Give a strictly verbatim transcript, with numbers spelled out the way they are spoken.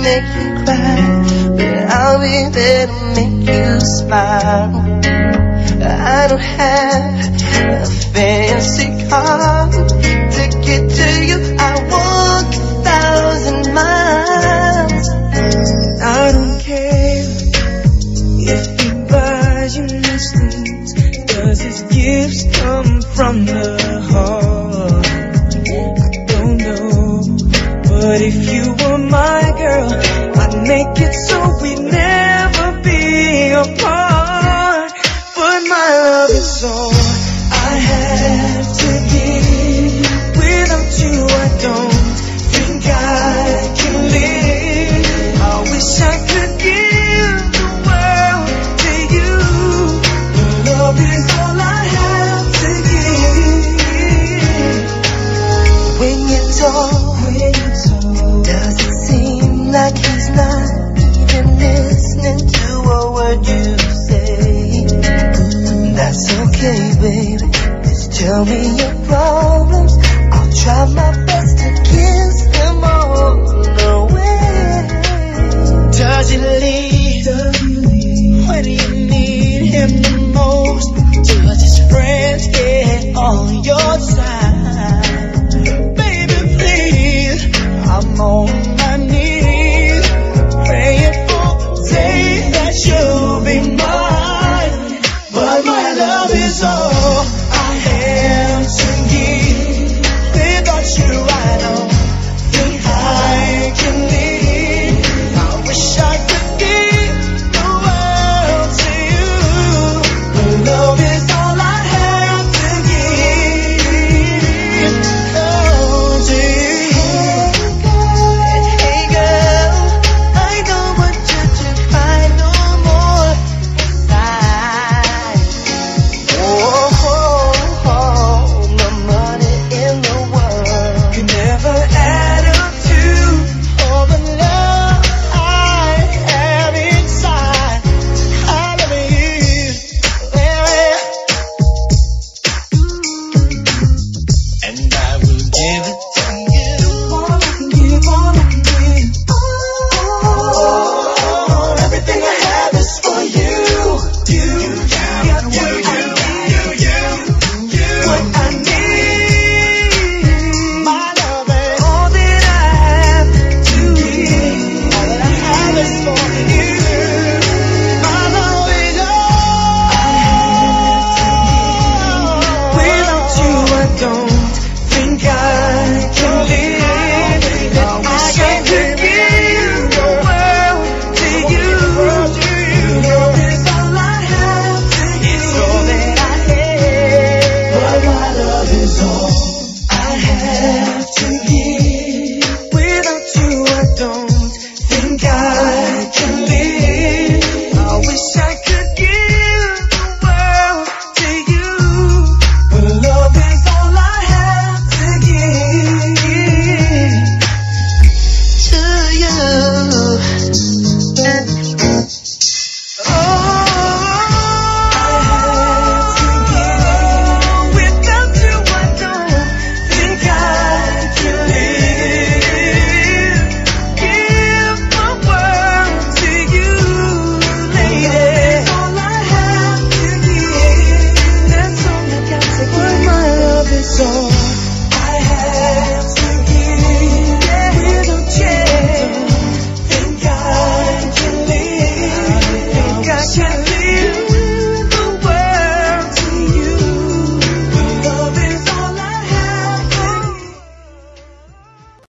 make you cry, but I'll be there to make you smile. I don't have a fancy car to get to you. I walk a thousand miles. I don't care if he buys you nice things, 'cause his gifts come from the heart. I don't know, but if you were my girl, I'd make it so we'd never be apart. But my love is all I have to give. Without you I don't think I can live. I wish I could give the world to you. Your love is all I have to give. When you talk, when you talk, does it seem like he's not even listening to a word you say? That's okay, baby. Just tell me your problems. I'll try my best to kiss them all away. Does he leave? Does he leave when you need him the most? Does his friends get on your side? Baby, please, I'm on